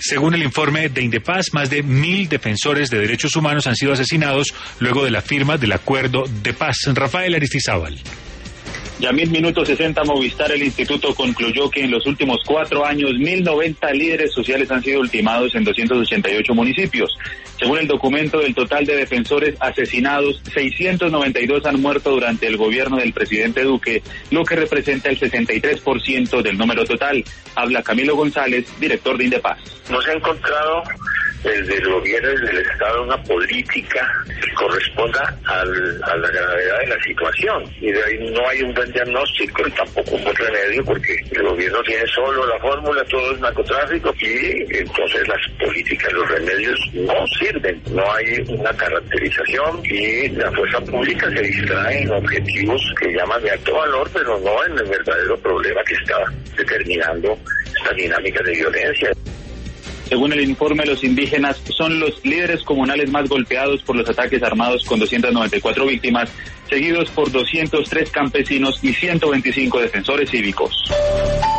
Según el informe de Indepaz, más de 1.000 defensores de derechos humanos han sido asesinados luego de la firma del acuerdo de paz. Rafael Aristizábal. Ya 10:60 Movistar, el instituto concluyó que en los últimos 4 años 1.090 líderes sociales han sido ultimados en 288 municipios. Según el documento, del total de defensores asesinados, 692 han muerto durante el gobierno del presidente Duque, lo que representa el 63% del número total. Habla Camilo González, director de Indepaz. No se ha encontrado desde el gobierno, desde el Estado, una política que corresponda a la gravedad de la situación. Y de ahí no hay un buen diagnóstico y tampoco un buen remedio, porque el gobierno tiene solo la fórmula, todo es narcotráfico, y entonces las políticas, los remedios no sirven. No hay una caracterización y la fuerza pública se distrae en objetivos que llaman de alto valor, pero no en el verdadero problema que está determinando esta dinámica de violencia. Según el informe, los indígenas son los líderes comunales más golpeados por los ataques armados, con 294 víctimas, seguidos por 203 campesinos y 125 defensores cívicos.